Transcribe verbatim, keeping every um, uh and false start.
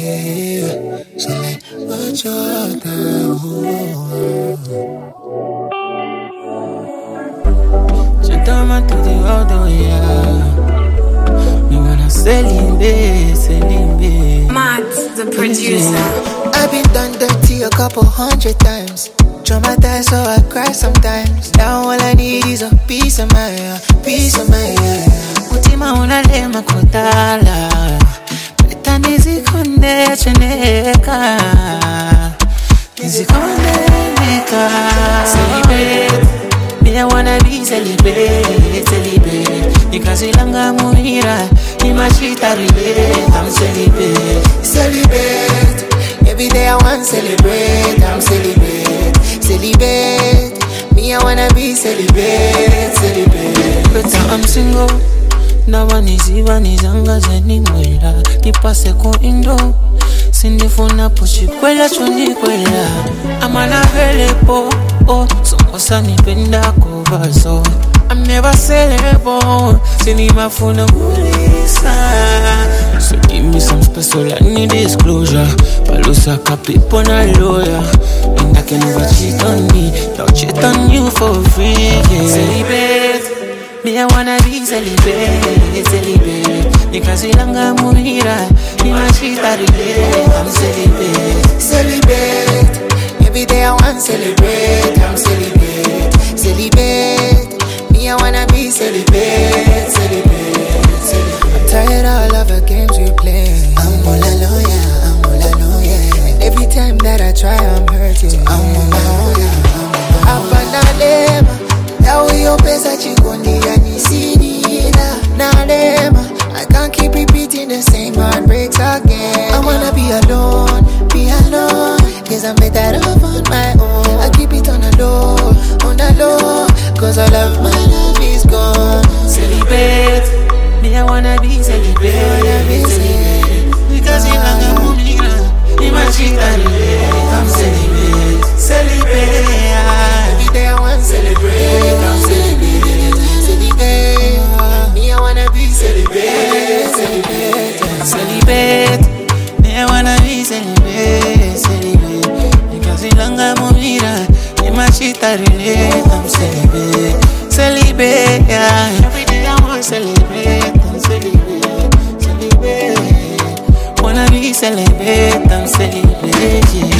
yeah. So like, what you're down. Je demande tout de haut, yeah. Me wanna celebrate, celebrate. Matt, the producer. I've been done dirty a couple hundred times. Traumatized, so I cry sometimes. Now all I need is a piece of my, piece of my. Mutima unalema kutala. Peta nizikonde cheneka. Nizikonde neka. Celebrate. Me I wanna be celebrate, celebrate. Nikazilanga muira. Nimashita relate. I'm celebrate, celebrate. Every day I want celebrate. I'm celebrate, celebrate. Me I wanna be celebrate, celebrate. But I'm single. Na waniziwa nizanga zeni mwela. Nipase ko indo. Sindifuna pochi kwela choni kwela. Amana vele po. Oh, songosa nipenda kuvazo. I'm never sellable. Sinimafuna mulisa. So give me some special, I need disclosure. Palusa people na lawyer. And I can never cheat on me. I'll cheat on you for free, yeah. Celebrate. Me I wanna be celebrate, celebrate. Nikazilanga muira. Nimashita relate. I'm celebrate, celebrate. Every day I want celebrate. I'm celebrate, celebrate. Me I wanna be celebrate, celebrate, celebrate. I'm tired of all the games we play. I'm all alone, yeah, I'm all alone, yeah. And every time that I try, I'm hurting. So I'm all alone, yeah, I'm all alone. Apanalema, now we your best at chikondi yani sinina. Nalema, I can't keep repeating the same heartbreaks again. I wanna be alone, be alone. Cause I'm better off on my own. I keep it on the low, on the low. Cause all of my love is gone. Celebrate. Me I wanna be celebrate, celebrate. Because in langa mumira, imagine I'm celebrate, celebrate. Every day I want celebrate, I'm celebrate, celebrate. Me I wanna be celebrate, celebrate, celebrate. Me I wanna be celebrate, celebrate. Because in langa mumira, imagine I'm celebrate, celebrate. Every day I want celebrate, I'm celebrate, celebrate. Wanna be celebrate, I'm celebrate, yeah.